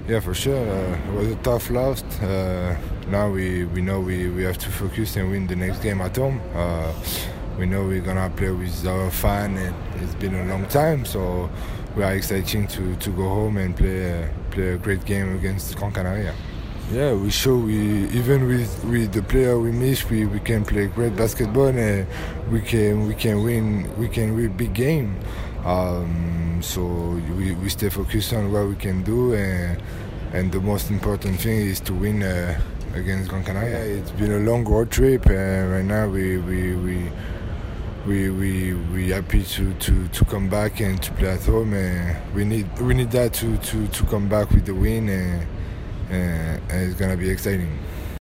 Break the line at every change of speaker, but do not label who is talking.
Yeah, for sure. It was a tough loss. Now we know we have to focus and win the next game at home. We know we're gonna play with our fan, and it's been a long time, so we are excited to go home and play a great game against Gran Canaria. Yeah, we show we even with the player we miss, we can play great basketball and we can win big game. So we stay focused on what we can do, and the most important thing is to win against Gran Canaria. It's been a long road trip, and right now we happy to come back and to play at home. And we need that to come back with the win, and it's gonna be exciting.